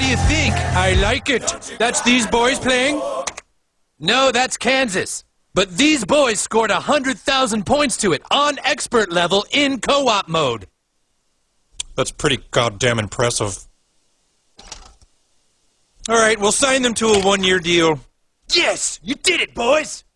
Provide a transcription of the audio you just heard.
What do you think? I like it. That's these boys playing? No, that's Kansas. But these boys scored 100,000 points to it on expert level in co-op mode. That's pretty goddamn impressive. All right, we'll sign them to a one-year deal. Yes, you did it, boys!